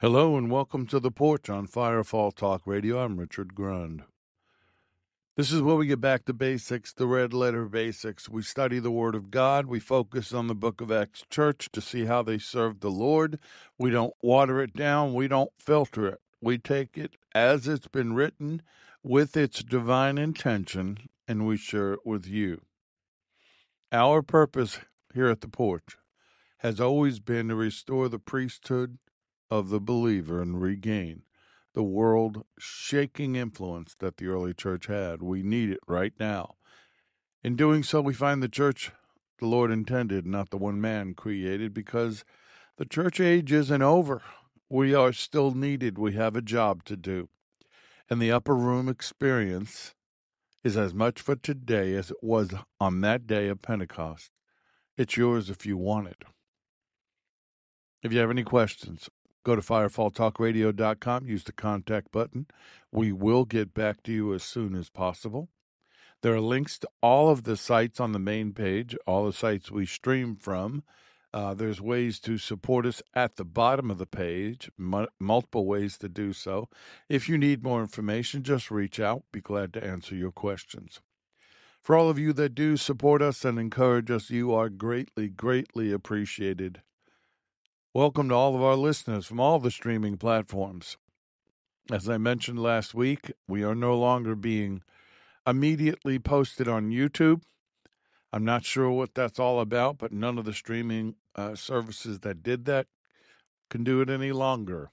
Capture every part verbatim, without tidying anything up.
Hello and welcome to The Porch on Firefall Talk Radio. I'm Richard Grund. This is where we get back to basics, the red letter basics. We study the Word of God. We focus on the Book of Acts Church to see how they served the Lord. We don't water it down. We don't filter it. We take it as it's been written with its divine intention, and we share it with you. Our purpose here at The Porch has always been to restore the priesthood of the believer and regain the world-shaking influence that the early church had. We need it right now. In doing so, we find the church the Lord intended, not the one man created, because the church age isn't over. We are still needed. We have a job to do. And the upper room experience is as much for today as it was on that day of Pentecost. It's yours if you want it. If you have any questions, go to firefall talk radio dot com, use the contact button. We will get back to you as soon as possible. There are links to all of the sites on the main page, all the sites we stream from. Uh, there's ways to support us at the bottom of the page, mu- multiple ways to do so. If you need more information, just reach out. Be glad to answer your questions. For all of you that do support us and encourage us, you are greatly, greatly appreciated. Welcome to all of our listeners from all the streaming platforms. As I mentioned last week, we are no longer being immediately posted on YouTube. I'm not sure what that's all about, but none of the streaming uh, services that did that can do it any longer.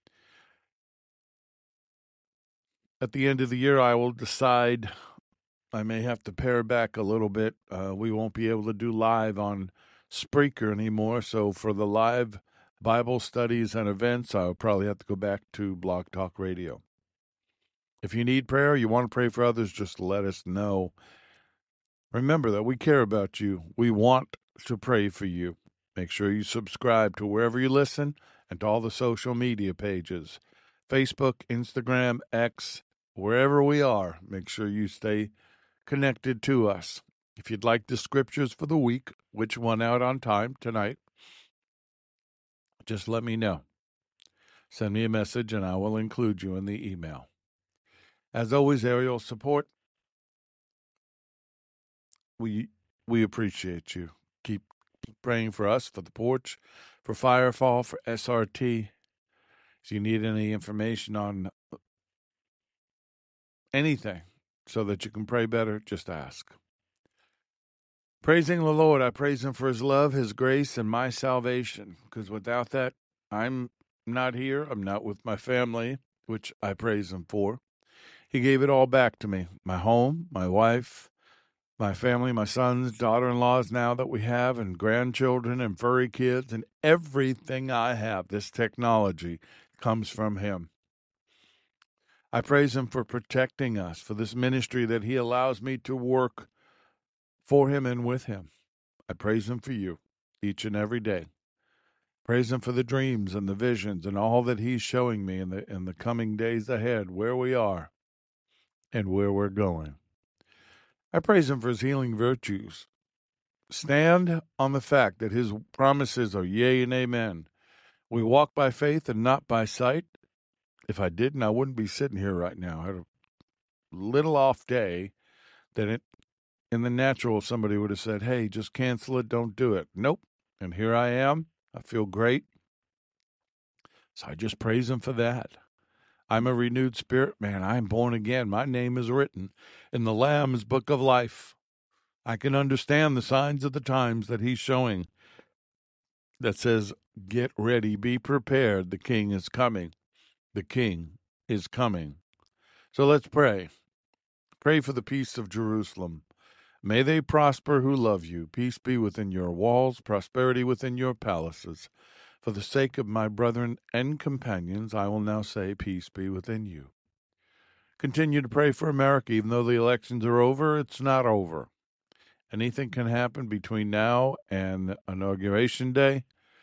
At the end of the year, I will decide I may have to pare back a little bit. Uh, we won't be able to do live on Spreaker anymore, so for the live Bible studies and events, I'll probably have to go back to Blog Talk Radio. If you need prayer, you want to pray for others, just let us know. Remember that we care about you. We want to pray for you. Make sure you subscribe to wherever you listen and to all the social media pages. Facebook, Instagram, X, wherever we are, make sure you stay connected to us. If you'd like the scriptures for the week, which one out on time tonight, just let me know. Send me a message and I will include you in the email. As always, aerial support, we we appreciate you. Keep praying for us, for the porch, for Firefall, for S R T. If you need any information on anything so that you can pray better, just ask. Praising the Lord, I praise him for his love, his grace, and my salvation, because without that, I'm not here. I'm not with my family, which I praise him for. He gave it all back to me, my home, my wife, my family, my sons, daughter-in-laws now that we have, and grandchildren and furry kids, and everything I have, this technology, comes from him. I praise him for protecting us, for this ministry that he allows me to work for him and with him. I praise him for you each and every day. Praise him for the dreams and the visions and all that he's showing me in the in the coming days ahead, where we are and where we're going. I praise him for his healing virtues. Stand on the fact that his promises are yea and amen. We walk by faith and not by sight. If I didn't, I wouldn't be sitting here right now. I had a little off day that it, in the natural, somebody would have said, hey, just cancel it, don't do it. Nope. And here I am. I feel great. So I just praise him for that. I'm a renewed spirit man. I'm born again. My name is written in the Lamb's book of life. I can understand the signs of the times that he's showing that says, get ready, be prepared. The king is coming. The king is coming. So let's pray. Pray for the peace of Jerusalem. May they prosper who love you. Peace be within your walls, prosperity within your palaces. For the sake of my brethren and companions, I will now say, peace be within you. Continue to pray for America. Even though the elections are over, it's not over. Anything can happen between now and Inauguration Day.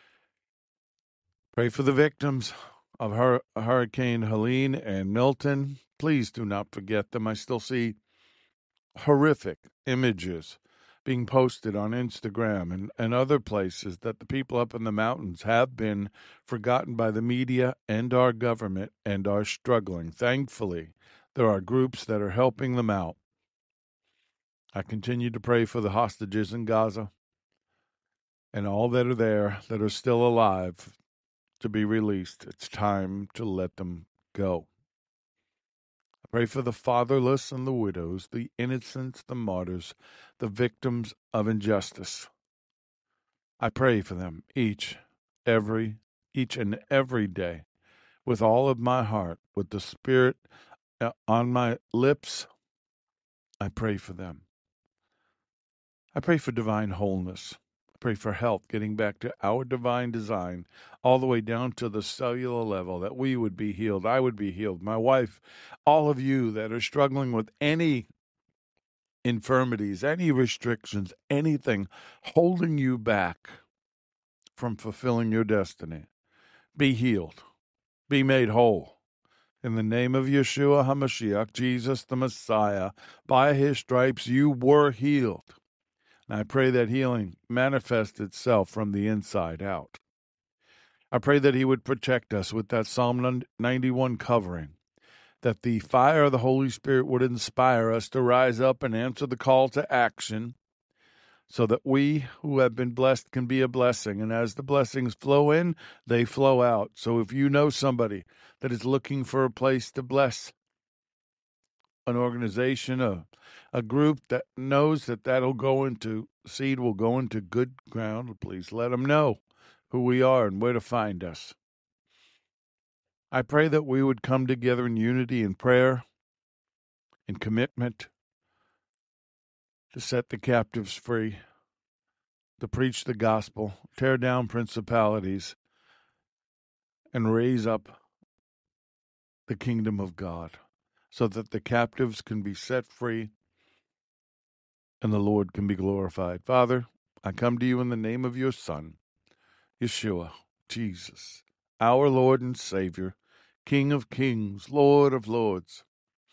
Pray for the victims of Hur- Hurricane Helene and Milton. Please do not forget them. I still see horrific images being posted on Instagram and, and other places that the people up in the mountains have been forgotten by the media and our government and are struggling. Thankfully, there are groups that are helping them out. I continue to pray for the hostages in Gaza and all that are there that are still alive to be released. It's time to let them go. I pray for the fatherless and the widows, the innocents, the martyrs, the victims of injustice. I pray for them each, every, each and every day with all of my heart, with the Spirit on my lips. I pray for them. I pray for divine wholeness. I pray for health, getting back to our divine design, all the way down to the cellular level, that we would be healed. I would be healed. My wife, all of you that are struggling with any infirmities, any restrictions, anything holding you back from fulfilling your destiny, be healed. Be made whole. In the name of Yeshua HaMashiach, Jesus the Messiah, by his stripes you were healed. And I pray that healing manifest itself from the inside out. I pray that he would protect us with that Psalm ninety-one covering, that the fire of the Holy Spirit would inspire us to rise up and answer the call to action, so that we who have been blessed can be a blessing. And as the blessings flow in, they flow out. So if you know somebody that is looking for a place to bless, an organization, a, a group that knows that that'll go into, seed will go into good ground, please let them know who we are and where to find us. I pray that we would come together in unity and prayer and commitment to set the captives free, to preach the gospel, tear down principalities, and raise up the kingdom of God so that the captives can be set free and the Lord can be glorified. Father, I come to you in the name of your Son, Yeshua, Jesus, our Lord and Savior, King of kings, Lord of lords.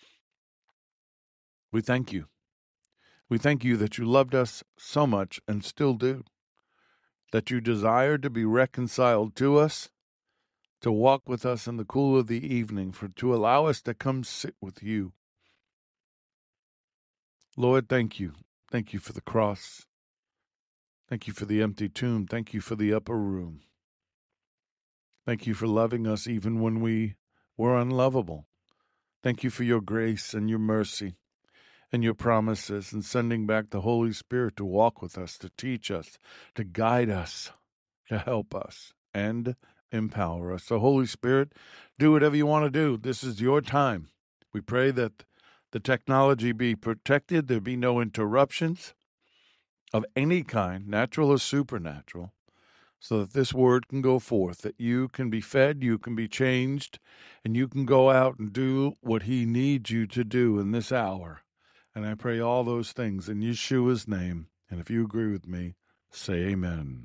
We thank you. We thank you that you loved us so much and still do, that you desire to be reconciled to us, to walk with us in the cool of the evening, for to allow us to come sit with you. Lord, thank you. Thank you for the cross. Thank you for the empty tomb. Thank you for the upper room. Thank you for loving us even when we were unlovable. Thank you for your grace and your mercy and your promises, and sending back the Holy Spirit to walk with us, to teach us, to guide us, to help us, and empower us. So, Holy Spirit, do whatever you want to do. This is your time. We pray that the technology be protected, there be no interruptions of any kind, natural or supernatural, so that this word can go forth, that you can be fed, you can be changed, and you can go out and do what he needs you to do in this hour. And I pray all those things in Yeshua's name. And if you agree with me, say amen.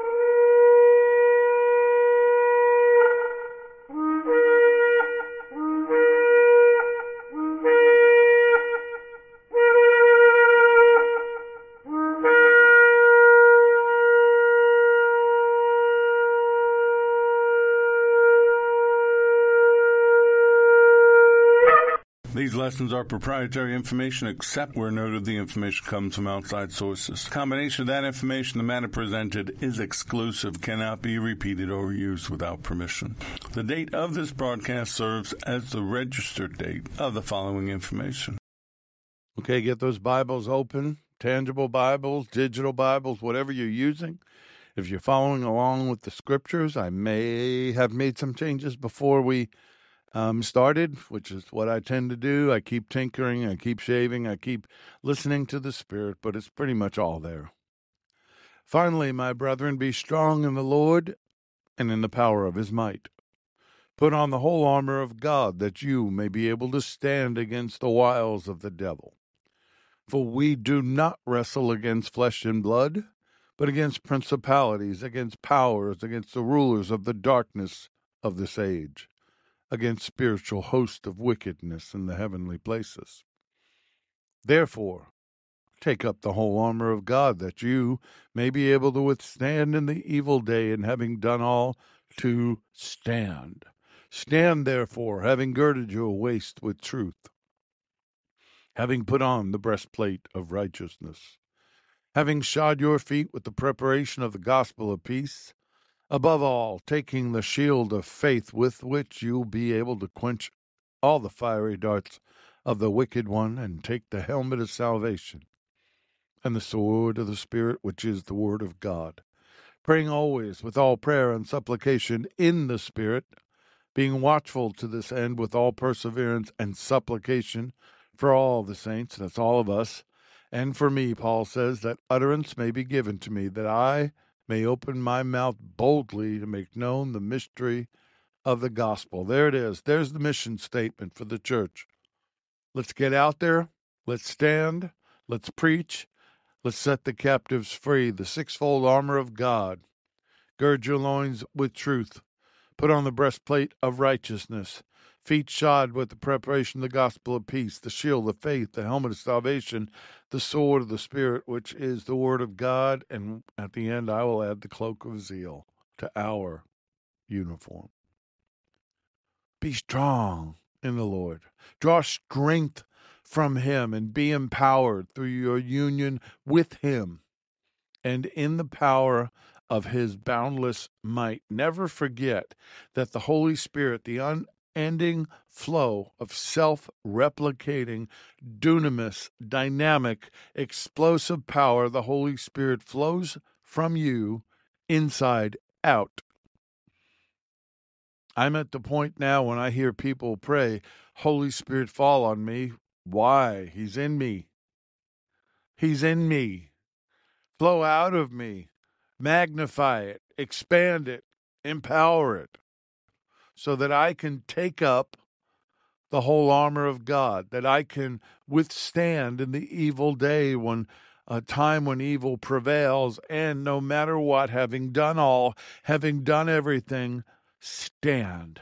These lessons are proprietary information except where noted the information comes from outside sources. The combination of that information, the matter presented, is exclusive, cannot be repeated or used without permission. The date of this broadcast serves as the registered date of the following information. Okay, get those Bibles open, tangible Bibles, digital Bibles, whatever you're using. If you're following along with the scriptures, I may have made some changes before we Um, started, which is what I tend to do. I keep tinkering, I keep shaving, I keep listening to the Spirit, but it's pretty much all there. Finally, my brethren, be strong in the Lord and in the power of his might. Put on the whole armor of God, that you may be able to stand against the wiles of the devil. For we do not wrestle against flesh and blood, but against principalities, against powers, against the rulers of the darkness of this age, against spiritual hosts of wickedness in the heavenly places. Therefore, Take up the whole armor of God, that you may be able to withstand in the evil day, and having done all, to stand. Stand therefore, having girded your waist with truth, having put on the breastplate of righteousness, having shod your feet with the preparation of the gospel of peace, above all, taking the shield of faith, with which you'll be able to quench all the fiery darts of the wicked one, and take the helmet of salvation and the sword of the Spirit, which is the word of God, praying always with all prayer and supplication in the Spirit, being watchful to this end with all perseverance and supplication for all the saints, that's all of us, and for me, Paul says, that utterance may be given to me, that I may open my mouth boldly to make known the mystery of the gospel. There it is. There's the mission statement for the church. Let's get out there. Let's stand. Let's preach. Let's set the captives free. The sixfold armor of God. Gird your loins with truth. Put on the breastplate of righteousness. Feet shod with the preparation of the gospel of peace. The shield of faith. The helmet of salvation. The sword of the Spirit, which is the word of God. And at the end, I will add the cloak of zeal to our uniform. Be strong in the Lord. Draw strength from him and be empowered through your union with him and in the power of his boundless might. Never forget that the Holy Spirit, the unending flow of self-replicating, dunamis, dynamic, explosive power, the Holy Spirit flows from you inside out. I'm at the point now when I hear people pray, Holy Spirit, fall on me. Why? He's in me. He's in me. Flow out of me. Magnify it. Expand it. Empower it. So that I can take up the whole armor of God, that I can withstand in the evil day, when a time when evil prevails, and no matter what, having done all, having done everything, stand.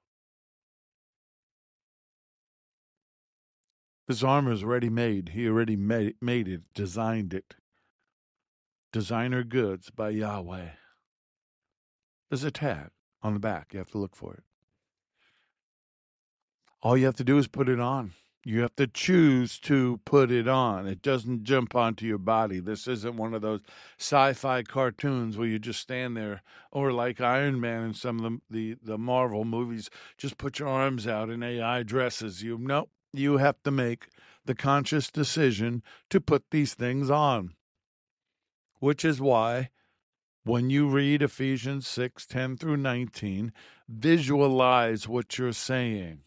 This armor is already made. He already made, made it, designed it. Designer goods by Yahweh. There's a tag on the back. You have to look for it. All you have to do is put it on. You have to choose to put it on. It doesn't jump onto your body. This isn't one of those sci-fi cartoons where you just stand there, or like Iron Man in some of the, the, the Marvel movies, just put your arms out and A I dresses you. No, you have to make the conscious decision to put these things on, which is why when you read Ephesians six, ten through nineteen, visualize what you're saying.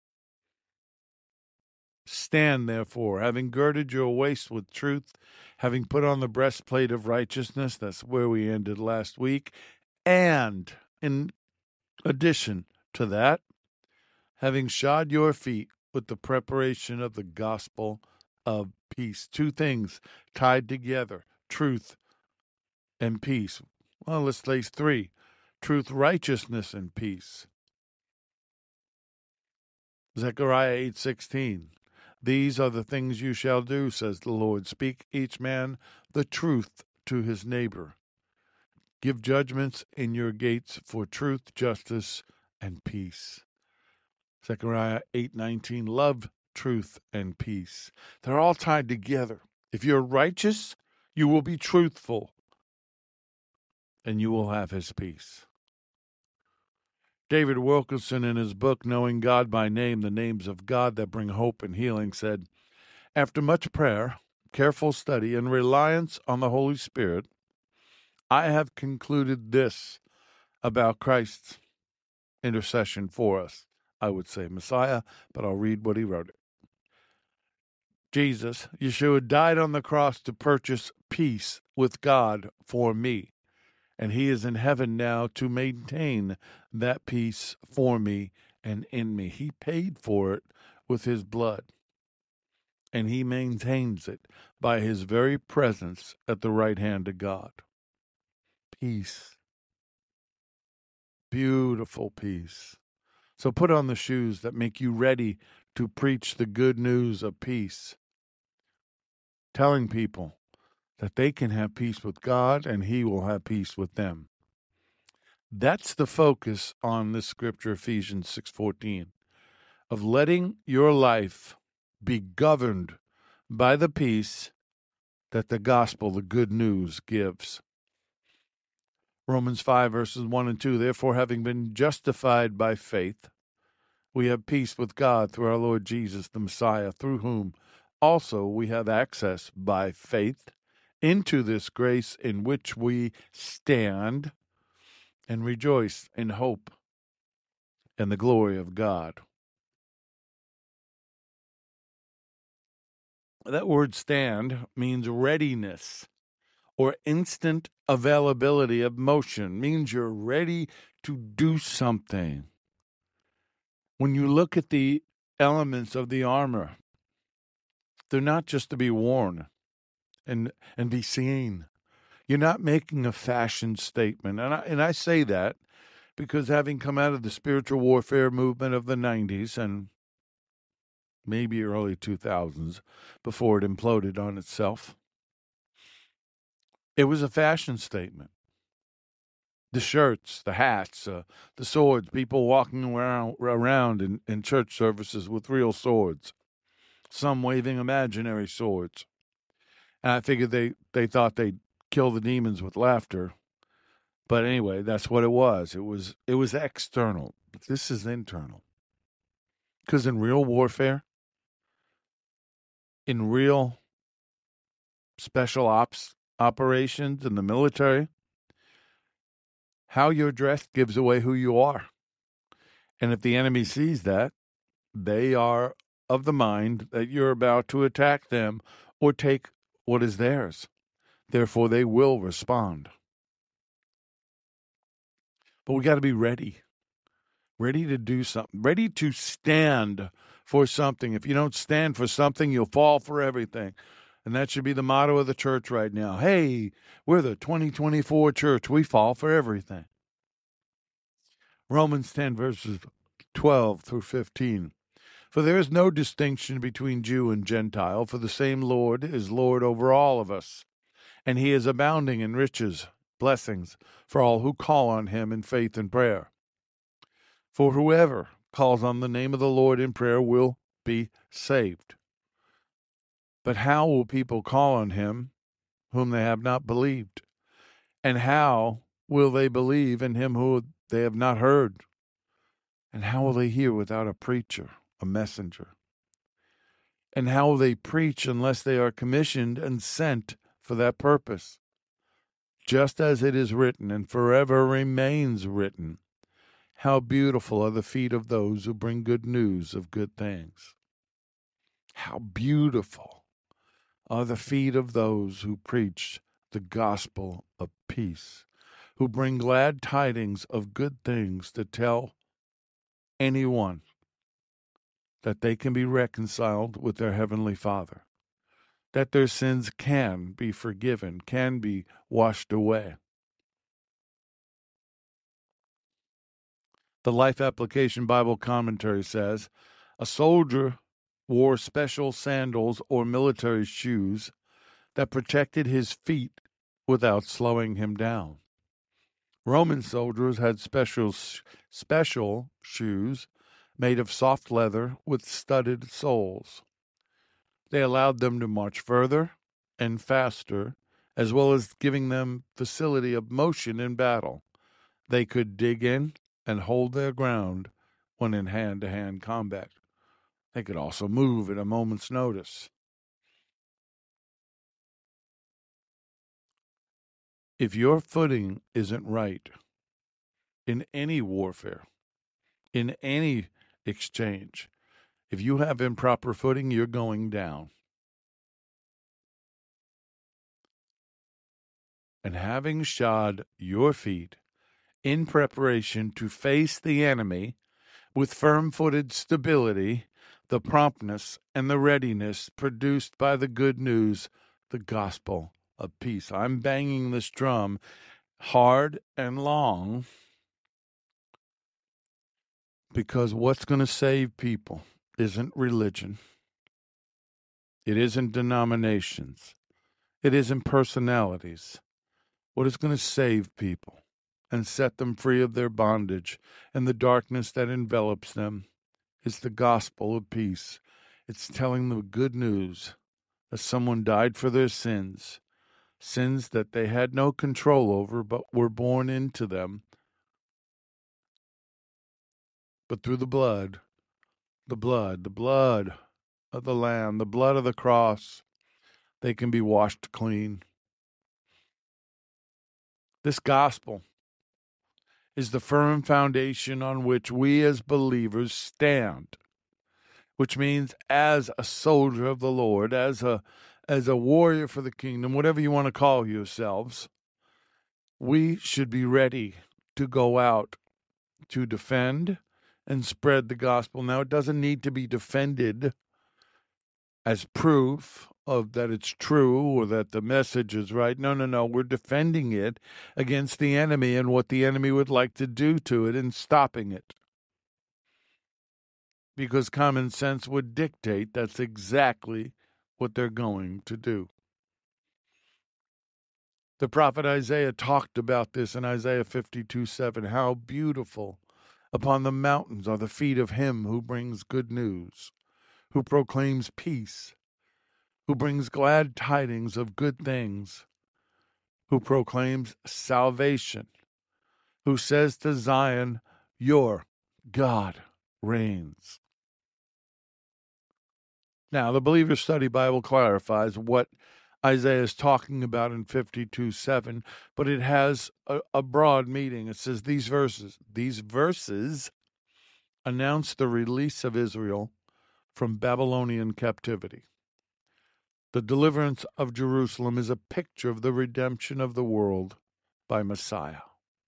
Stand, therefore, having girded your waist with truth, having put on the breastplate of righteousness, that's where we ended last week, and in addition to that, having shod your feet with the preparation of the gospel of peace. Two things tied together, truth and peace. Well, let's place three, truth, righteousness, and peace. Zechariah eight sixteen. These are the things you shall do, says the Lord. Speak each man the truth to his neighbor. Give judgments in your gates for truth, justice, and peace. Zechariah eight nineteen. Love, truth, and peace. They're all tied together. If you're righteous, you will be truthful, and you will have his peace. David Wilkerson, in his book, Knowing God by Name, The Names of God That Bring Hope and Healing, said, after much prayer, careful study, and reliance on the Holy Spirit, I have concluded this about Christ's intercession for us. I would say Messiah, but I'll read what he wrote. Jesus, Yeshua, died on the cross to purchase peace with God for me, and he is in heaven now to maintain that peace for me and in me. He paid for it with his blood, and he maintains it by his very presence at the right hand of God. Peace. Beautiful peace. So put on the shoes that make you ready to preach the good news of peace. telling people that they can have peace with God and he will have peace with them. That's the focus on this scripture, Ephesians six fourteen, of letting your life be governed by the peace that the gospel, the good news, gives. Romans five, verses one and two, therefore, having been justified by faith, we have peace with God through our Lord Jesus, the Messiah, through whom also we have access by faith into this grace in which we stand and rejoice in hope and the glory of God. That word stand means readiness or instant availability of motion, means you're ready to do something. When you look at the elements of the armor, they're not just to be worn and, and be seen. You're not making a fashion statement. And I, and I say that because having come out of the spiritual warfare movement of the nineties and maybe early two thousands, before it imploded on itself, it was a fashion statement. The shirts, the hats, uh, the swords, people walking around, around in, in church services with real swords, some waving imaginary swords. And I figured they, they thought they'd kill the demons with laughter. But anyway, that's what it was. It was it was external. But this is internal. Because in real warfare, in real special ops operations in the military, how you're dressed gives away who you are. And if the enemy sees that, they are of the mind that you're about to attack them or take what is theirs. Therefore, they will respond. But we got to be ready. Ready to do something. Ready to stand for something. If you don't stand for something, you'll fall for everything. And that should be the motto of the church right now. Hey, we're the twenty twenty-four church. We fall for everything. Romans ten, verses twelve through fifteen. For there is no distinction between Jew and Gentile, for the same Lord is Lord over all of us, and he is abounding in riches, blessings, for all who call on him in faith and prayer. For whoever calls on the name of the Lord in prayer will be saved. But how will people call on him whom they have not believed? And how will they believe in him who they have not heard? And how will they hear without a preacher, a messenger? And how will they preach unless they are commissioned and sent for that purpose? Just as it is written, and forever remains written, how beautiful are the feet of those who bring good news of good things. How beautiful are the feet of those who preach the gospel of peace, who bring glad tidings of good things to tell anyone that they can be reconciled with their heavenly Father, that their sins can be forgiven, can be washed away. The Life Application Bible Commentary says, a soldier wore special sandals or military shoes that protected his feet without slowing him down. Roman soldiers had special special shoes made of soft leather with studded soles. They allowed them to march further and faster, as well as giving them facility of motion in battle. They could dig in and hold their ground when in hand-to-hand combat. They could also move at a moment's notice. If your footing isn't right in any warfare, in any exchange, if you have improper footing, you're going down. And having shod your feet in preparation to face the enemy with firm-footed stability, the promptness and the readiness produced by the good news, the gospel of peace. I'm banging this drum hard and long because what's going to save people isn't religion. It isn't denominations. It isn't personalities. What is going to save people and set them free of their bondage and the darkness that envelops them is the gospel of peace. It's telling them good news that someone died for their sins, sins that they had no control over but were born into them. But through the blood, the blood, the blood of the Lamb, the blood of the cross, they can be washed clean. This gospel is the firm foundation on which we as believers stand, which means as a soldier of the Lord, as a as a warrior for the kingdom, whatever you want to call yourselves, we should be ready to go out to defend and spread the gospel. Now, it doesn't need to be defended as proof of that it's true or that the message is right. No, no, no. We're defending it against the enemy and what the enemy would like to do to it and stopping it. Because common sense would dictate that's exactly what they're going to do. The prophet Isaiah talked about this in Isaiah fifty-two seven. How beautiful upon the mountains are the feet of him who brings good news, who proclaims peace, who brings glad tidings of good things, who proclaims salvation, who says to Zion, your God reigns. Now, the Believer's Study Bible clarifies what Isaiah is talking about in fifty-two seven, but it has a, a broad meaning. It says these verses, these verses announce the release of Israel from Babylonian captivity. The deliverance of Jerusalem is a picture of the redemption of the world by Messiah.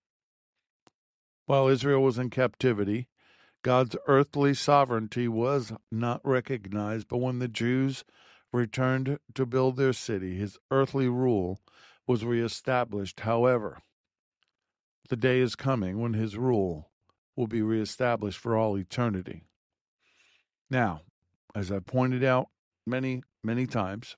While Israel was in captivity, God's earthly sovereignty was not recognized, but when the Jews returned to build their city, his earthly rule was reestablished. However, the day is coming when his rule will be reestablished for all eternity. Now, as I pointed out many, many times,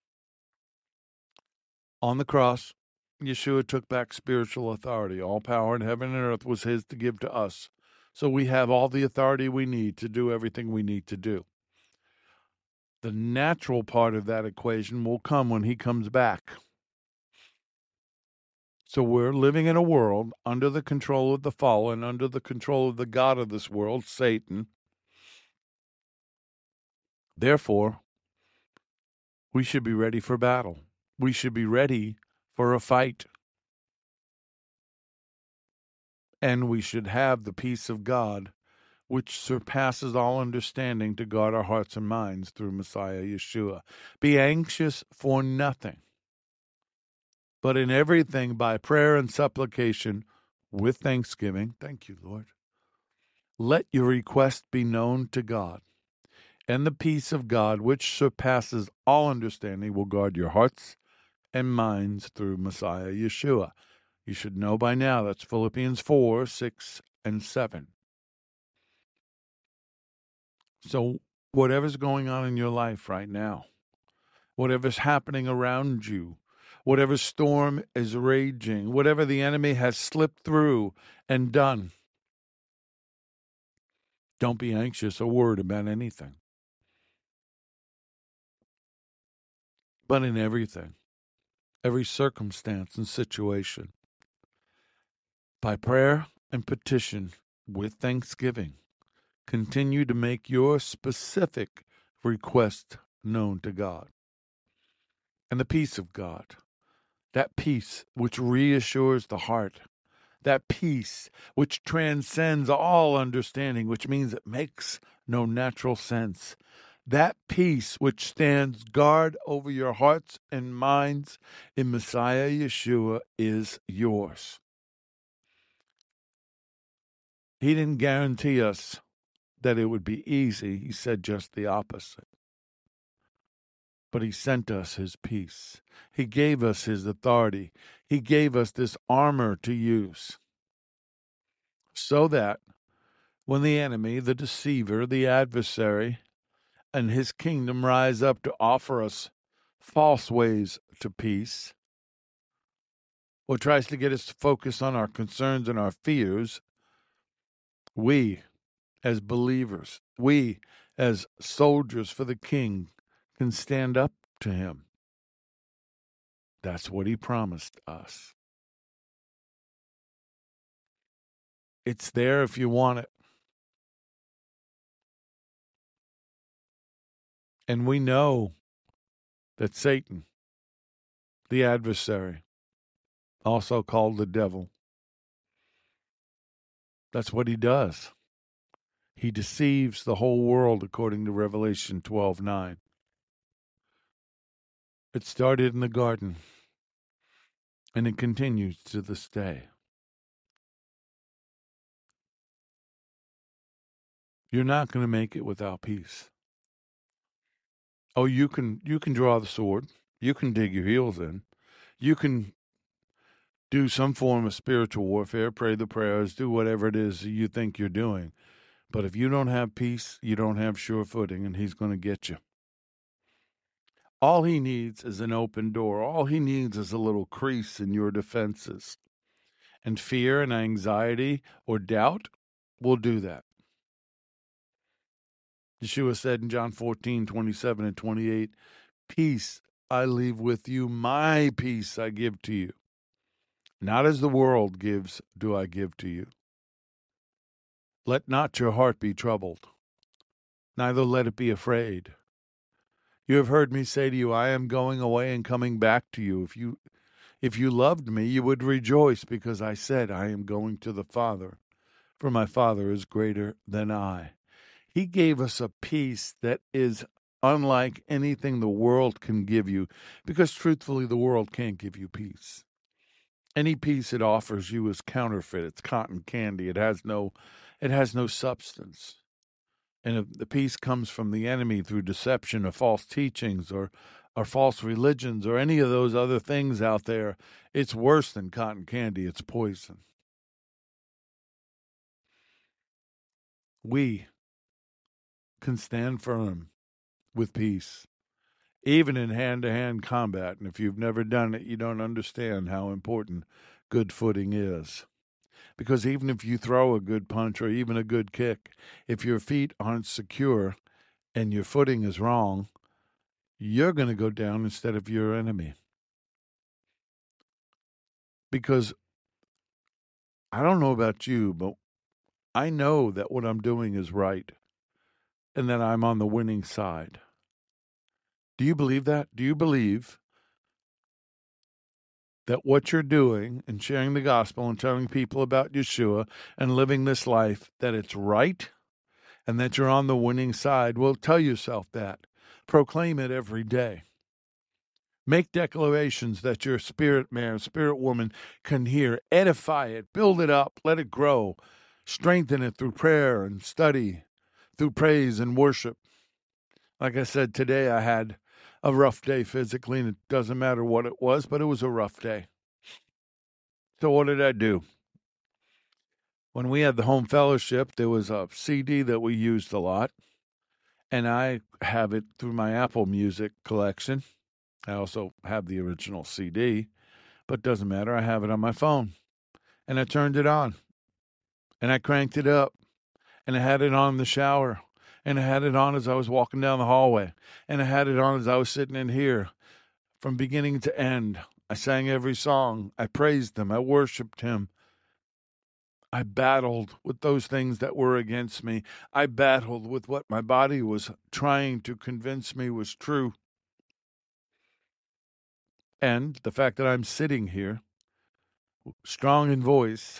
on the cross, Yeshua took back spiritual authority. All power in heaven and earth was his to give to us. So we have all the authority we need to do everything we need to do. The natural part of that equation will come when he comes back. So we're living in a world under the control of the fallen, under the control of the god of this world, Satan. Therefore, we should be ready for battle. We should be ready for a fight. And we should have the peace of God, which surpasses all understanding, to guard our hearts and minds through Messiah Yeshua. Be anxious for nothing, but in everything by prayer and supplication with thanksgiving. Thank you, Lord. Let your request be known to God, and the peace of God, which surpasses all understanding, will guard your hearts and minds through Messiah Yeshua. You should know by now that's Philippians four, six, and seven. So whatever's going on in your life right now, whatever's happening around you, whatever storm is raging, whatever the enemy has slipped through and done, don't be anxious or worried about anything. But in everything, every circumstance and situation, by prayer and petition with thanksgiving, continue to make your specific request known to God. And the peace of God, that peace which reassures the heart, that peace which transcends all understanding, which means it makes no natural sense, that peace which stands guard over your hearts and minds in Messiah Yeshua is yours. He didn't guarantee us that it would be easy. He said just the opposite. But he sent us his peace. He gave us his authority. He gave us this armor to use so that when the enemy, the deceiver, the adversary, and his kingdom rise up to offer us false ways to peace, or tries to get us to focus on our concerns and our fears, we as believers, we as soldiers for the King, can stand up to him. That's what he promised us. It's there if you want it. And we know that Satan, the adversary, also called the devil, that's what he does. He deceives the whole world, according to Revelation twelve nine. It started in the garden, and it continues to this day. You're not going to make it without peace. Oh, you can you can draw the sword. You can dig your heels in. You can do some form of spiritual warfare, pray the prayers, do whatever it is you think you're doing. But if you don't have peace, you don't have sure footing, and he's going to get you. All he needs is an open door. All he needs is a little crease in your defenses. And fear and anxiety or doubt will do that. Yeshua said in John fourteen twenty-seven and twenty-eight, peace I leave with you, my peace I give to you. Not as the world gives do I give to you. Let not your heart be troubled, neither let it be afraid. You have heard me say to you, I am going away and coming back to you. If you if you loved me, you would rejoice, because I said, I am going to the Father, for my Father is greater than I. He gave us a peace that is unlike anything the world can give you, because truthfully, the world can't give you peace. Any peace it offers you is counterfeit. It's cotton candy. It has no, it has no substance. And if the peace comes from the enemy through deception or false teachings or, or false religions or any of those other things out there, it's worse than cotton candy. It's poison. We can stand firm with peace, even in hand-to-hand combat. And if you've never done it, you don't understand how important good footing is. Because even if you throw a good punch or even a good kick, if your feet aren't secure and your footing is wrong, you're going to go down instead of your enemy. Because I don't know about you, but I know that what I'm doing is right and that I'm on the winning side. Do you believe that? Do you believe that what you're doing and sharing the gospel and telling people about Yeshua and living this life, that it's right and that you're on the winning side? Well, tell yourself that. Proclaim it every day. Make declarations that your spirit man, spirit woman can hear. Edify it, build it up, let it grow. Strengthen it through prayer and study, through praise and worship. Like I said, today I had a rough day physically, and it doesn't matter what it was, but it was a rough day. So what did I do? When we had the home fellowship, there was a C D that we used a lot, and I have it through my Apple Music collection. I also have the original C D, but it doesn't matter. I have it on my phone. And I turned it on, and I cranked it up, and I had it on in the shower, and I had it on as I was walking down the hallway, and I had it on as I was sitting in here. From beginning to end, I sang every song. I praised him. I worshiped him. I battled with those things that were against me. I battled with what my body was trying to convince me was true. And the fact that I'm sitting here, strong in voice,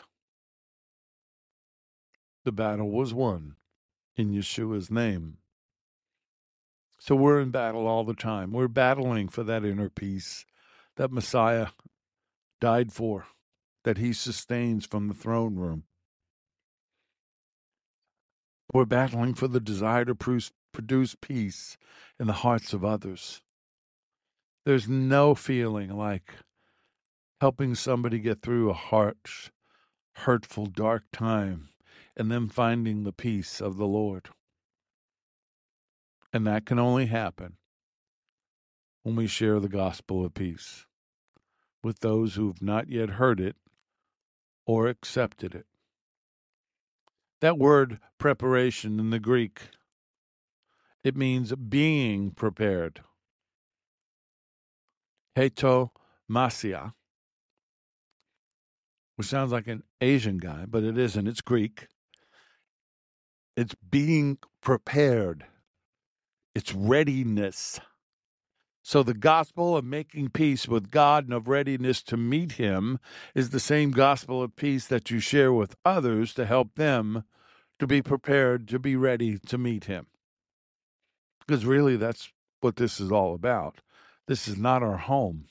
the battle was won in Yeshua's name. So we're in battle all the time. We're battling for that inner peace that Messiah died for, that he sustains from the throne room. We're battling for the desire to produce peace in the hearts of others. There's no feeling like helping somebody get through a harsh, hurtful, dark time and then finding the peace of the Lord. And that can only happen when we share the gospel of peace with those who've not yet heard it or accepted it. That word preparation in the Greek, it means being prepared. Hetomasia, which sounds like an Asian guy, but it isn't. It's Greek. It's being prepared. It's readiness. So the gospel of making peace with God and of readiness to meet him is the same gospel of peace that you share with others to help them to be prepared, to be ready to meet him. Because really, that's what this is all about. This is not our home.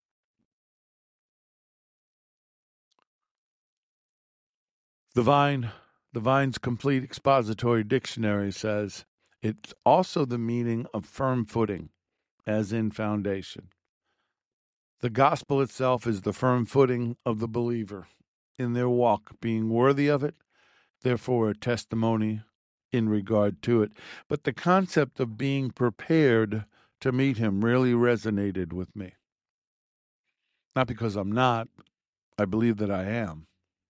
The Vine, the Vine's Complete Expository Dictionary says it's also the meaning of firm footing, as in foundation. The gospel itself is the firm footing of the believer in their walk, being worthy of it, therefore a testimony in regard to it. But the concept of being prepared to meet him really resonated with me. Not because I'm not, I believe that I am.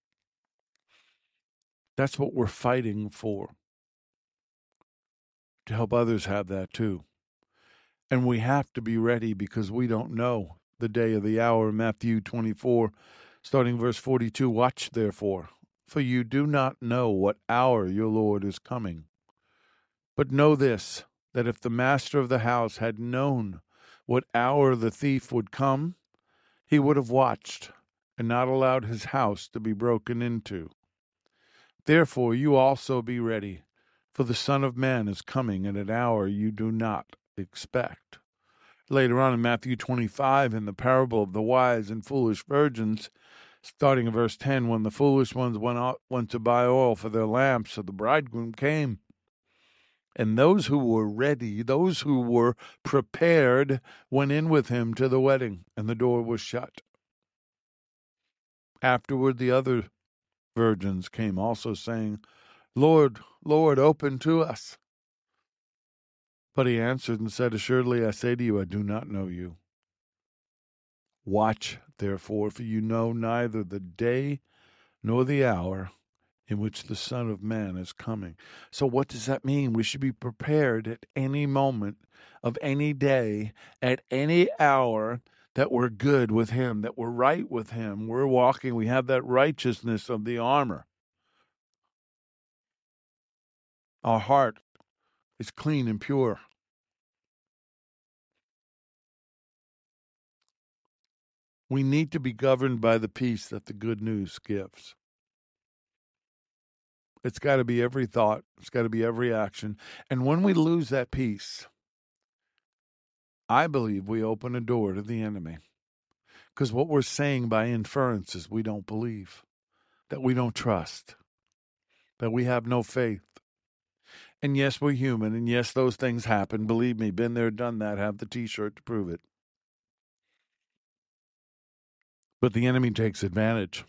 That's what we're fighting for, to help others have that too. And we have to be ready because we don't know the day or the hour. Matthew twenty-four, starting verse forty-two, watch therefore, for you do not know what hour your Lord is coming. But know this, that if the master of the house had known what hour the thief would come, he would have watched and not allowed his house to be broken into. Therefore you also be ready, for the Son of Man is coming at an hour you do not expect. Later on in Matthew twenty-five, in the parable of the wise and foolish virgins, starting in verse ten, when the foolish ones went out, went to buy oil for their lamps, so the bridegroom came. And those who were ready, those who were prepared, went in with him to the wedding, and the door was shut. Afterward, the other virgins came also, saying, Lord, Lord, open to us. But he answered and said, Assuredly, I say to you, I do not know you. Watch, therefore, for you know neither the day nor the hour in which the Son of Man is coming. So what does that mean? We should be prepared at any moment of any day, at any hour, that we're good with him, that we're right with him. We're walking, we have that righteousness of the armor. Our heart is clean and pure. We need to be governed by the peace that the good news gives. It's got to be every thought. It's got to be every action. And when we lose that peace, I believe we open a door to the enemy. Because what we're saying by inference is we don't believe, that we don't trust, that we have no faith. And yes, we're human. And yes, those things happen. Believe me, been there, done that, have the t-shirt to prove it. But the enemy takes advantage.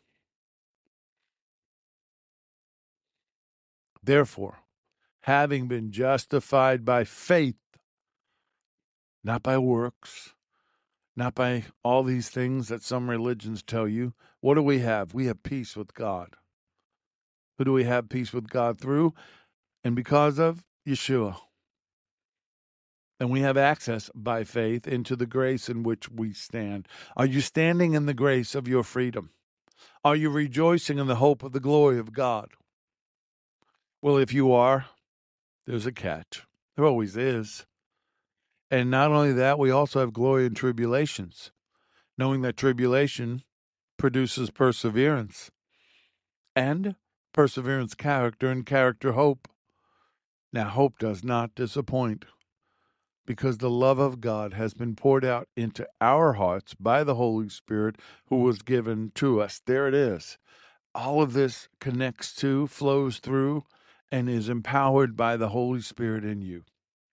Therefore, having been justified by faith, not by works, not by all these things that some religions tell you, what do we have? We have peace with God. Who do we have peace with God through? And because of Yeshua. And we have access by faith into the grace in which we stand. Are you standing in the grace of your freedom? Are you rejoicing in the hope of the glory of God? Well, if you are, there's a catch. There always is. And not only that, we also have glory in tribulations, knowing that tribulation produces perseverance, and perseverance character, and character hope. Now, hope does not disappoint, because the love of God has been poured out into our hearts by the Holy Spirit who was given to us. There it is. All of this connects to, flows through, and is empowered by the Holy Spirit in you.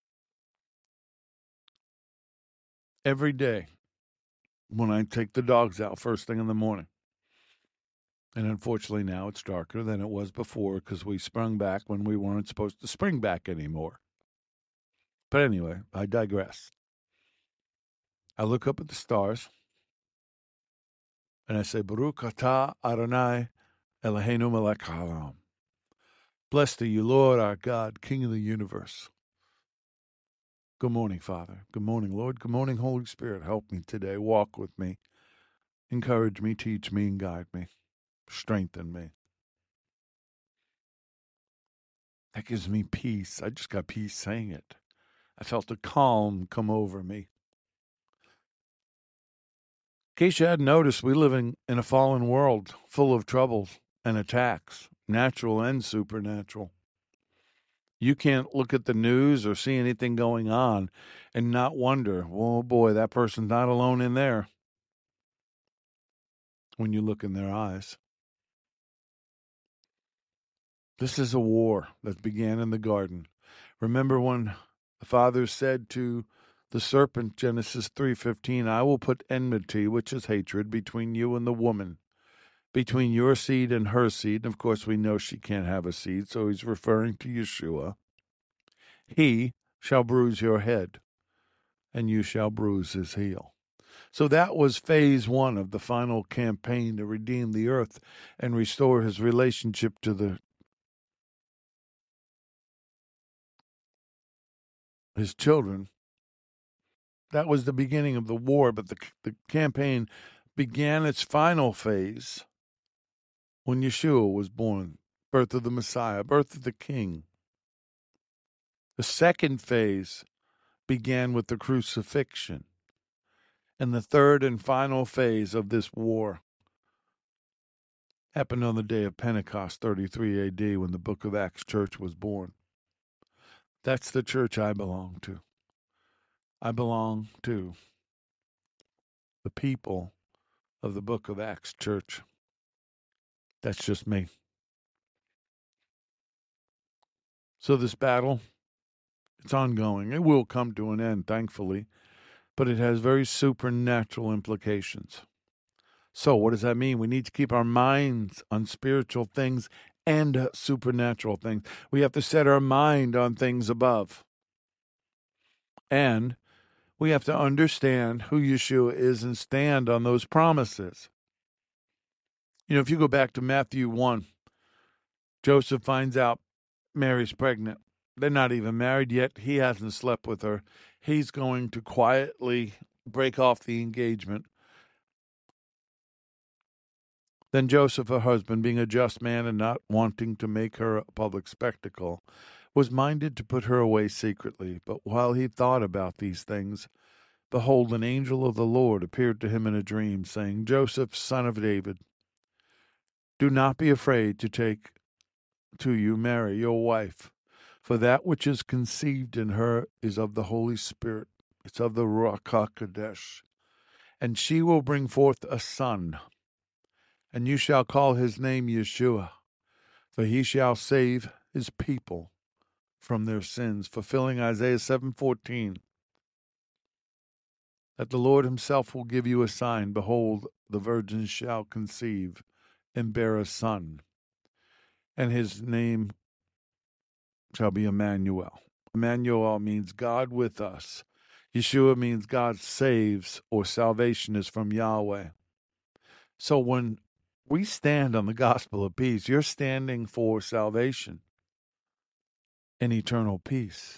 Every day when I take the dogs out first thing in the morning, and unfortunately now it's darker than it was before because we sprung back when we weren't supposed to spring back anymore. But anyway, I digress. I look up at the stars, and I say, Baruch atah Adonai Eloheinu melech haolam. Blessed are you, Lord, our God, King of the universe. Good morning, Father. Good morning, Lord. Good morning, Holy Spirit. Help me today. Walk with me. Encourage me, teach me, and guide me. Strengthen me. That gives me peace. I just got peace saying it. I felt a calm come over me. In case you hadn't noticed, we live in, in a fallen world full of troubles and attacks, natural and supernatural. You can't look at the news or see anything going on and not wonder, oh boy, that person's not alone in there when you look in their eyes. This is a war that began in the garden. Remember when the Father said to the serpent, Genesis three fifteen, I will put enmity, which is hatred, between you and the woman, between your seed and her seed. And of course, we know she can't have a seed, so he's referring to Yeshua. He shall bruise your head, and you shall bruise his heel. So that was phase one of the final campaign to redeem the earth and restore his relationship to the his children. That was the beginning of the war, but the, the campaign began its final phase when Yeshua was born, birth of the Messiah, birth of the King. The second phase began with the crucifixion. And the third and final phase of this war happened on the day of Pentecost, thirty-three A D, when the Book of Acts church was born. That's the church I belong to. I belong to the people of the Book of Acts church. That's just me. So this battle, it's ongoing. It will come to an end, thankfully, but it has very supernatural implications. So what does that mean? We need to keep our minds on spiritual things and supernatural things. We have to set our mind on things above. And we have to understand who Yeshua is and stand on those promises. You know, if you go back to Matthew one, Joseph finds out Mary's pregnant. They're not even married yet. He hasn't slept with her. He's going to quietly break off the engagement. Then Joseph, her husband, being a just man and not wanting to make her a public spectacle, was minded to put her away secretly. But while he thought about these things, behold, an angel of the Lord appeared to him in a dream, saying, Joseph, son of David, do not be afraid to take to you Mary, your wife, for that which is conceived in her is of the Holy Spirit. It's of the Ruach HaKodesh. And she will bring forth a son, and you shall call his name Yeshua, for he shall save his people from their sins, fulfilling Isaiah seven fourteen, that the Lord himself will give you a sign. Behold, the virgin shall conceive and bear a son, and his name shall be Emmanuel. Emmanuel means God with us. Yeshua means God saves, or salvation is from Yahweh. So when we stand on the gospel of peace, you're standing for salvation and eternal peace.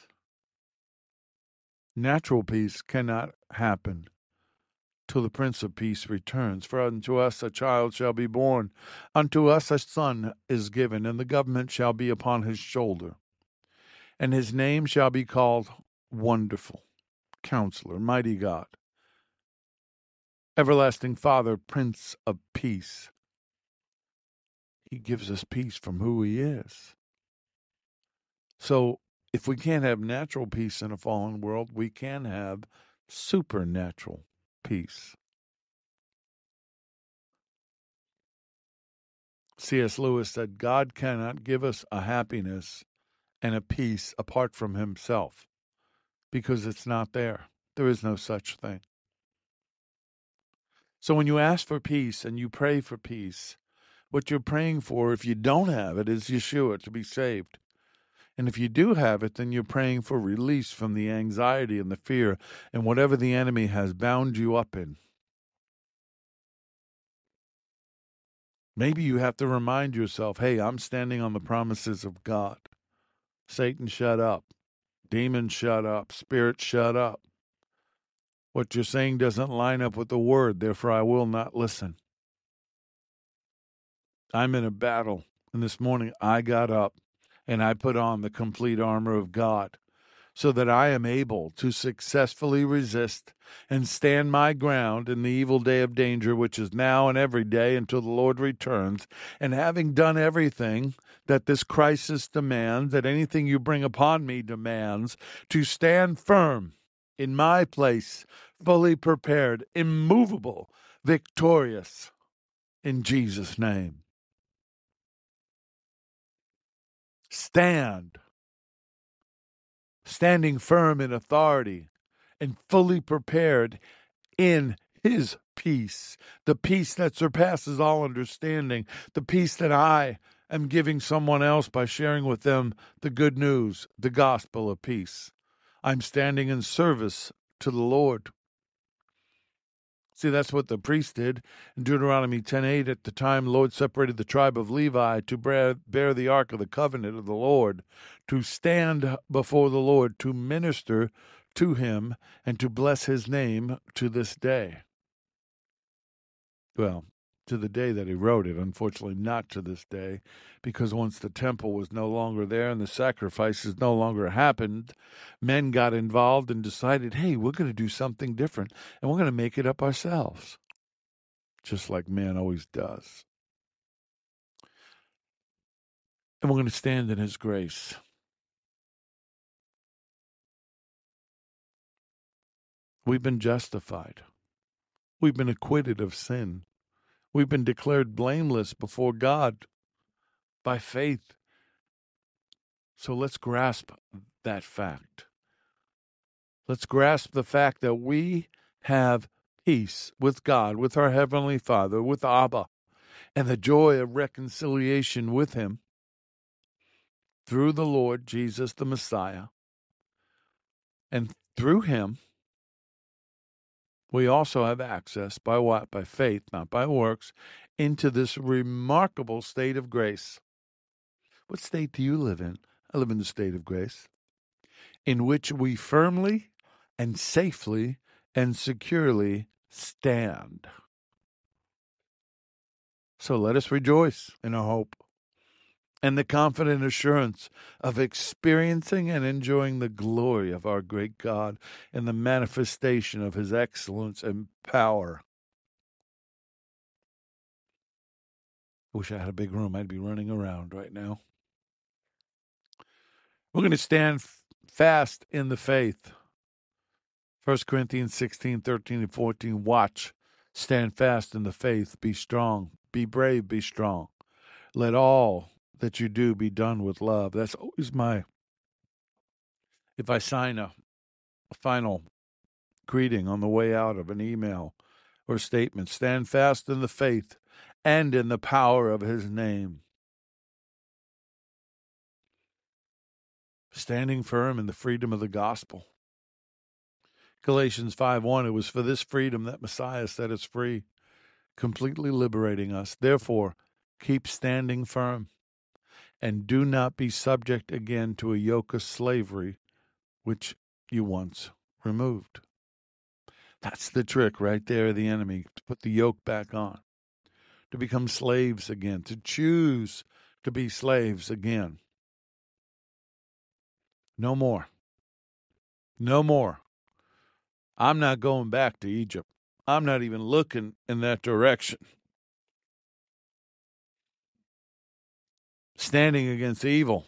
Natural peace cannot happen till the Prince of Peace returns. For unto us a child shall be born, unto us a son is given, and the government shall be upon his shoulder. And his name shall be called Wonderful, Counselor, Mighty God, Everlasting Father, Prince of Peace. He gives us peace from who he is. So if we can't have natural peace in a fallen world, we can have supernatural peace. C S Lewis said, God cannot give us a happiness and a peace apart from himself, because it's not there. There is no such thing. So when you ask for peace and you pray for peace, what you're praying for, if you don't have it, is Yeshua to be saved. And if you do have it, then you're praying for release from the anxiety and the fear and whatever the enemy has bound you up in. Maybe you have to remind yourself, hey, I'm standing on the promises of God. Satan, shut up. Demons, shut up. Spirit, shut up. What you're saying doesn't line up with the word, therefore I will not listen. I'm in a battle, and this morning I got up and I put on the complete armor of God so that I am able to successfully resist and stand my ground in the evil day of danger, which is now and every day until the Lord returns. And having done everything that this crisis demands, that anything you bring upon me demands, to stand firm in my place, fully prepared, immovable, victorious, in Jesus' name. Stand. Standing firm in authority and fully prepared in his peace, the peace that surpasses all understanding, the peace that I am giving someone else by sharing with them the good news, the gospel of peace. I'm standing in service to the Lord. See, that's what the priest did in Deuteronomy ten eight. At the time, the Lord separated the tribe of Levi to bear, bear the ark of the covenant of the Lord, to stand before the Lord, to minister to him, and to bless his name to this day. Well, to the day that he wrote it, unfortunately not to this day, because once the temple was no longer there and the sacrifices no longer happened, men got involved and decided, hey, we're going to do something different, and we're going to make it up ourselves, just like man always does. And we're going to stand in his grace. We've been justified. We've been acquitted of sin. We've been declared blameless before God by faith. So let's grasp that fact. Let's grasp the fact that we have peace with God, with our Heavenly Father, with Abba, and the joy of reconciliation with him through the Lord Jesus, the Messiah. And through him, we also have access by what? By faith, not by works, into this remarkable state of grace. What state do you live in? I live in the state of grace, in which we firmly and safely and securely stand. So let us rejoice in our hope and the confident assurance of experiencing and enjoying the glory of our great God and the manifestation of his excellence and power. I wish I had a big room. I'd be running around right now. We're going to stand fast in the faith. First Corinthians sixteen, thirteen, and fourteen. Watch, stand fast in the faith, be strong, be brave, be strong. Let all that you do be done with love. That's always my, if I sign a, a final greeting on the way out of an email or statement, stand fast in the faith and in the power of his name. Standing firm in the freedom of the gospel. Galatians five one, it was for this freedom that Messiah set us free, completely liberating us. Therefore, keep standing firm and do not be subject again to a yoke of slavery which you once removed. That's the trick right there of the enemy, to put the yoke back on, to become slaves again, to choose to be slaves again. No more. No more. I'm not going back to Egypt. I'm not even looking in that direction. Standing against evil.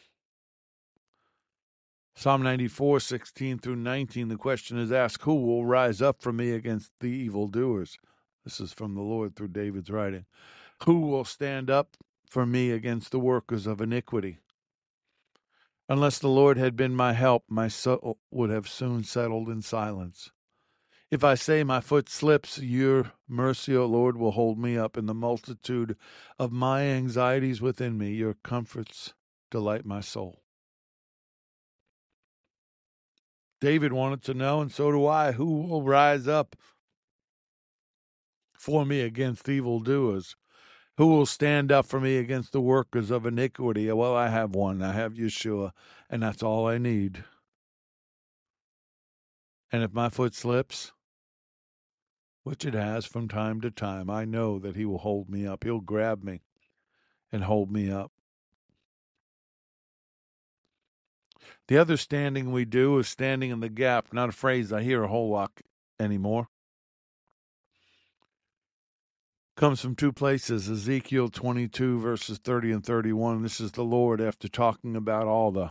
Psalm ninety-four, sixteen through nineteen, the question is asked, who will rise up for me against the evildoers? This is from the Lord through David's writing. Who will stand up for me against the workers of iniquity? Unless the Lord had been my help, my soul would have soon settled in silence. If I say my foot slips, your mercy, O Lord, will hold me up. In the multitude of my anxieties within me, your comforts delight my soul. David wanted to know, and so do I, who will rise up for me against evildoers? Who will stand up for me against the workers of iniquity? Well, I have one. I have Yeshua, and that's all I need. And if my foot slips, which it has from time to time, I know that he will hold me up. He'll grab me and hold me up. The other standing we do is standing in the gap, not a phrase I hear a whole lot anymore. Comes from two places, Ezekiel twenty-two, verses thirty and thirty-one. This is the Lord after talking about all the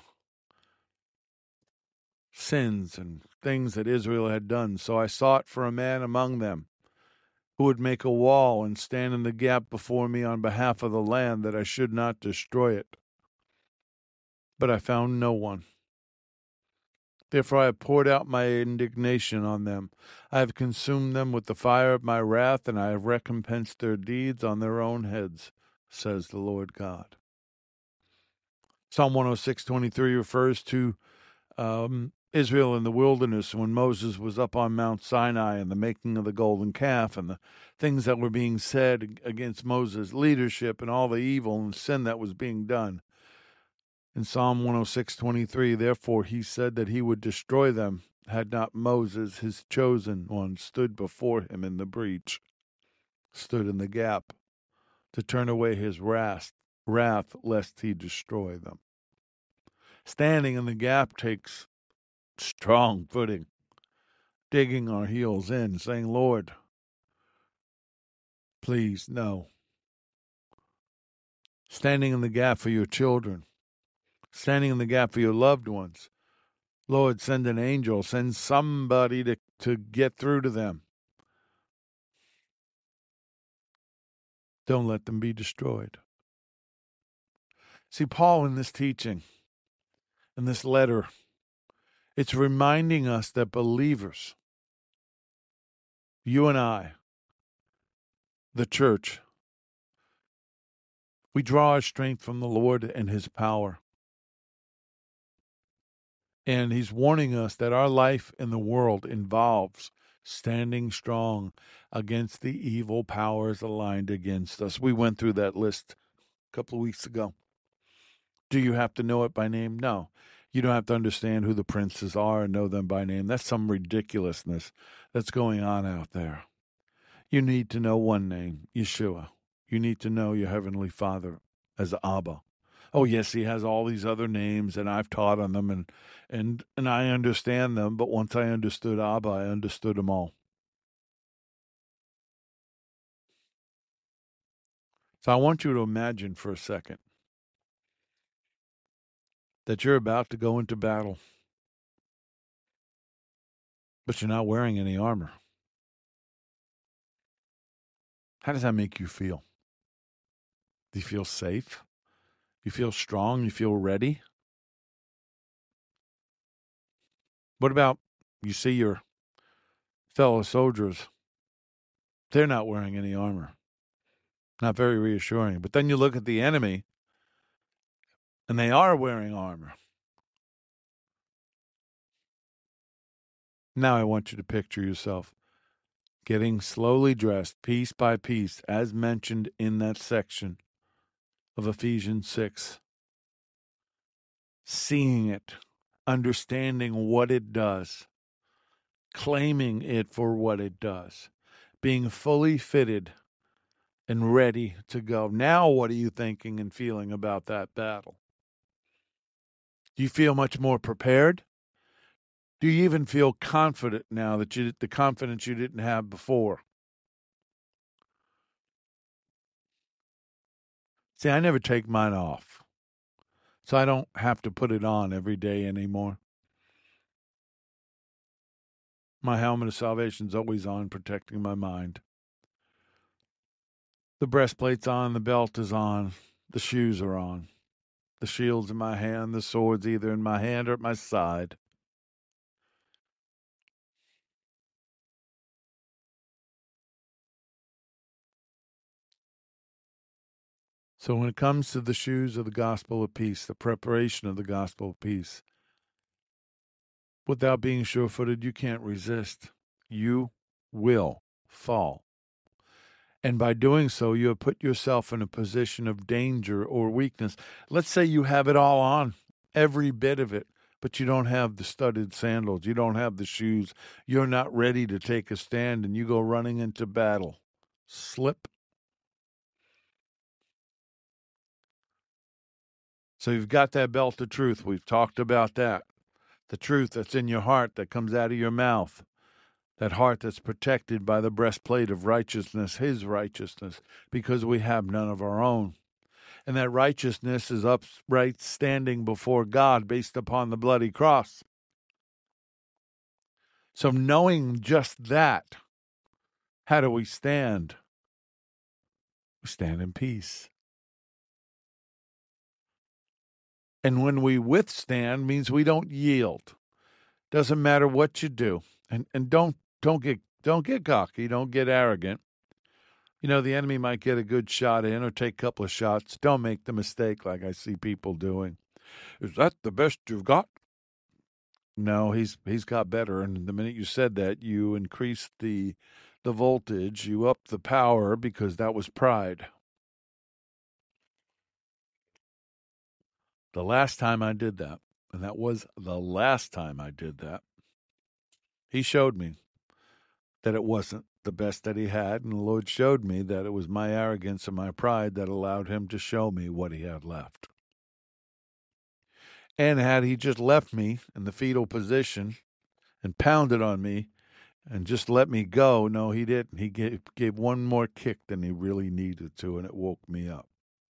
sins and things that Israel had done. So I sought for a man among them who would make a wall and stand in the gap before me on behalf of the land, that I should not destroy it. But I found no one. Therefore I have poured out my indignation on them. I have consumed them with the fire of my wrath, and I have recompensed their deeds on their own heads, says the Lord God. Psalm one oh six twenty-three refers to um, Israel in the wilderness when Moses was up on Mount Sinai and the making of the golden calf and the things that were being said against Moses' leadership and all the evil and sin that was being done. In Psalm one oh six twenty-three, therefore he said that he would destroy them, had not Moses, his chosen one, stood before him in the breach, stood in the gap, to turn away his wrath, wrath lest he destroy them. Standing in the gap takes strong footing, digging our heels in, saying, Lord, please, no. Standing in the gap for your children, standing in the gap for your loved ones. Lord, send an angel, send somebody to, to get through to them. Don't let them be destroyed. See, Paul in this teaching, in this letter, it's reminding us that believers, you and I, the church, we draw our strength from the Lord and his power. And he's warning us that our life in the world involves standing strong against the evil powers aligned against us. We went through that list a couple of weeks ago. Do you have to know it by name? No. You don't have to understand who the princes are and know them by name. That's some ridiculousness that's going on out there. You need to know one name, Yeshua. You need to know your Heavenly Father as Abba. Oh, yes, he has all these other names, and I've taught on them, and, and, and I understand them, but once I understood Abba, I understood them all. So I want you to imagine for a second that you're about to go into battle, but you're not wearing any armor. How does that make you feel? Do you feel safe? You feel strong? You feel ready? What about you see your fellow soldiers? They're not wearing any armor. Not very reassuring. But then you look at the enemy, and they are wearing armor. Now I want you to picture yourself getting slowly dressed, piece by piece, as mentioned in that section of Ephesians six. Seeing it, understanding what it does, claiming it for what it does, being fully fitted and ready to go. Now what are you thinking and feeling about that battle? Do you feel much more prepared? Do you even feel confident now that you the confidence you didn't have before? See, I never take mine off, so I don't have to put it on every day anymore. My helmet of salvation's always on, protecting my mind. The breastplate's on, the belt is on, the shoes are on. The shield's in my hand, the sword's either in my hand or at my side. So when it comes to the shoes of the gospel of peace, the preparation of the gospel of peace, Without being sure-footed, you can't resist. You will fall. And by doing so, you have put yourself in a position of danger or weakness. Let's say you have it all on, every bit of it, but you don't have the studded sandals. You don't have the shoes. You're not ready to take a stand, and you go running into battle. Slip. So you've got that belt of truth. We've talked about that. The truth that's in your heart that comes out of your mouth. That heart that's protected by the breastplate of righteousness, his righteousness, because we have none of our own. And that righteousness is upright standing before God based upon the bloody cross. So knowing just that, how do we stand? We stand in peace. And when we withstand means we don't yield. Doesn't matter what you do. And and don't don't get don't get cocky, don't get arrogant. You know, the enemy might get a good shot in or take a couple of shots. Don't make the mistake like I see people doing. Is that the best you've got? No, he's he's got better. And the minute you said that, you increased the the voltage, you upped the power because that was pride. The last time I did that, and that was the last time I did that, he showed me that it wasn't the best that he had, and the Lord showed me that it was my arrogance and my pride that allowed him to show me what he had left. And had he just left me in the fetal position and pounded on me and just let me go, no, he didn't. He gave, gave one more kick than he really needed to, and it woke me up.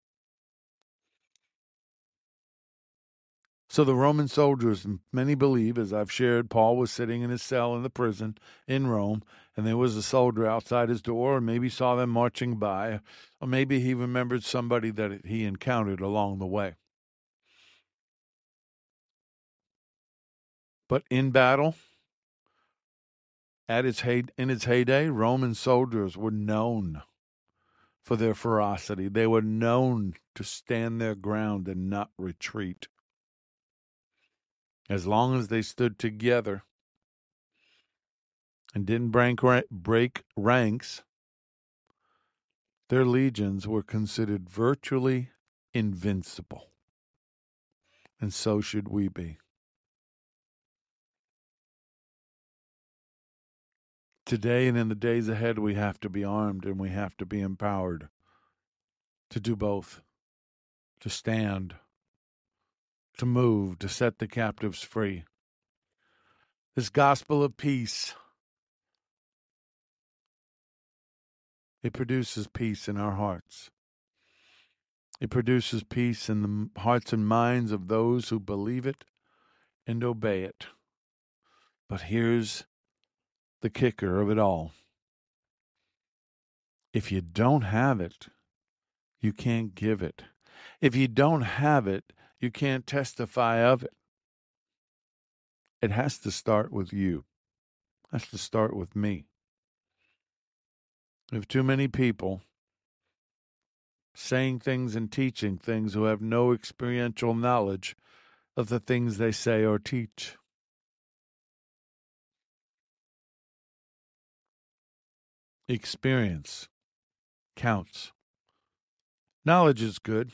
So the Roman soldiers, many believe, as I've shared, Paul was sitting in his cell in the prison in Rome, and there was a soldier outside his door, or maybe saw them marching by, or maybe he remembered somebody that he encountered along the way. But in battle, at its hey, in its heyday, Roman soldiers were known for their ferocity. They were known to stand their ground and not retreat. As long as they stood together and didn't break, break ranks, their legions were considered virtually invincible. And so should we be. Today and in the days ahead, we have to be armed and we have to be empowered to do both, to stand, to move, to set the captives free. This gospel of peace, it produces peace in our hearts. It produces peace in the hearts and minds of those who believe it and obey it. But here's the kicker of it all. If you don't have it, you can't give it. If you don't have it, you can't testify of it. It has to start with you. It has to start with me. We have too many people saying things and teaching things who have no experiential knowledge of the things they say or teach. Experience counts. Knowledge is good,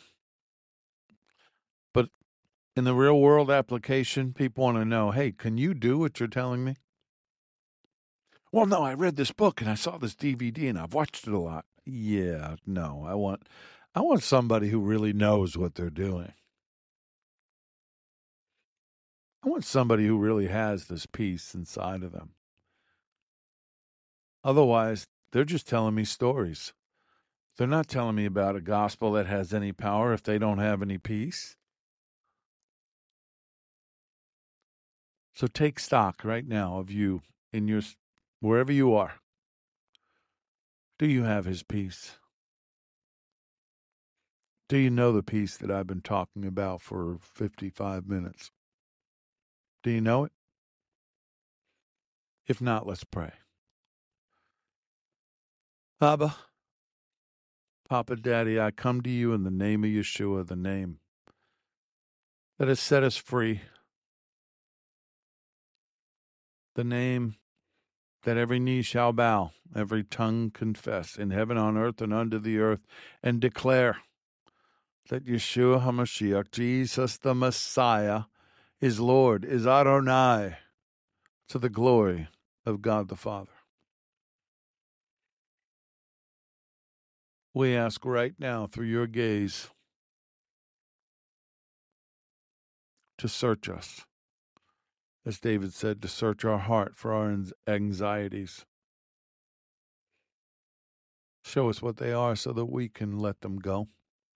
but in the real world application, people want to know, hey, can you do what you're telling me? Well, no, I read this book and I saw this D V D and I've watched it a lot. Yeah, no, I want I want somebody who really knows what they're doing. I want somebody who really has this peace inside of them. Otherwise, they're just telling me stories. They're not telling me about a gospel that has any power if they don't have any peace. So take stock right now of you in your wherever you are. Do you have his peace? Do you know the peace that I've been talking about for fifty-five minutes? Do you know it? If not, let's pray. Abba, Papa, Daddy, I come to you in the name of Yeshua, the name that has set us free. the name that every knee shall bow, every tongue confess, in heaven, on earth, and under the earth, and declare that Yeshua HaMashiach, Jesus the Messiah, is Lord, is Adonai, to the glory of God the Father. We ask right now, through your gaze, to search us. As David said, to search our heart for our anxieties. Show us what they are so that we can let them go.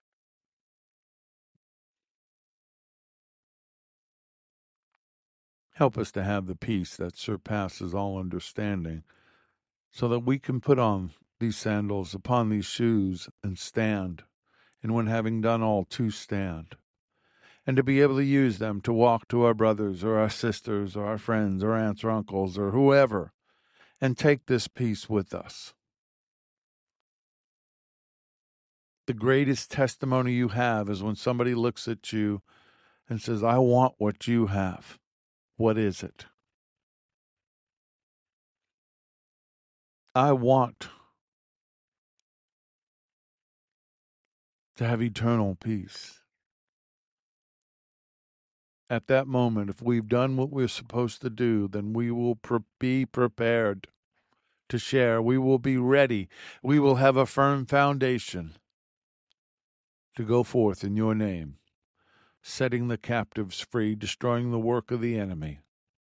Help us to have the peace that surpasses all understanding, so that we can put on these sandals, upon these shoes, and stand, and when having done all, to stand, and to be able to use them to walk to our brothers or our sisters or our friends or aunts or uncles or whoever, and take this peace with us. The greatest testimony you have is when somebody looks at you and says, I want what you have. What is it? I want to have eternal peace. At that moment, if we've done what we're supposed to do, then we will pre- be prepared to share. We will be ready. We will have a firm foundation to go forth in your name, setting the captives free, destroying the work of the enemy.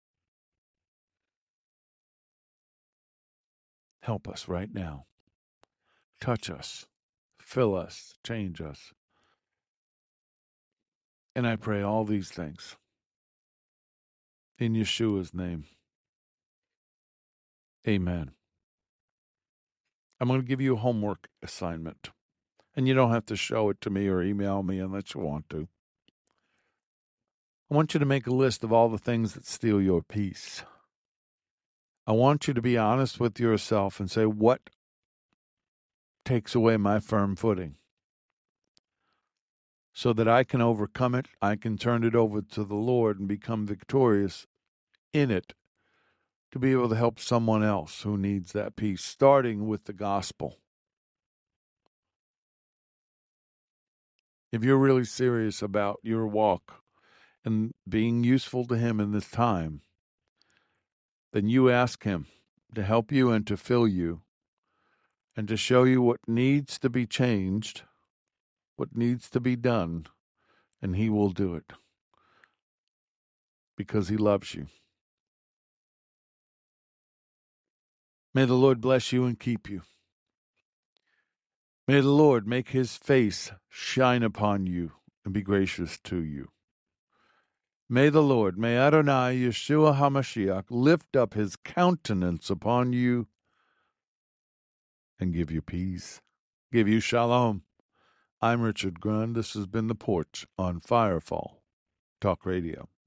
Help us right now. Touch us. Fill us. Change us. And I pray all these things in Yeshua's name. Amen. I'm going to give you a homework assignment. And you don't have to show it to me or email me unless you want to. I want you to make a list of all the things that steal your peace. I want you to be honest with yourself and say, what takes away my firm footing? So that I can overcome it, I can turn it over to the Lord and become victorious in it, to be able to help someone else who needs that peace, starting with the gospel. If you're really serious about your walk and being useful to Him in this time, then you ask Him to help you and to fill you and to show you what needs to be changed, what needs to be done, and He will do it because He loves you. May the Lord bless you and keep you. May the Lord make His face shine upon you and be gracious to you. May the Lord, may Adonai Yeshua HaMashiach lift up His countenance upon you and give you peace, give you shalom. I'm Richard Grund. This has been The Porch on Firefall Talk Radio.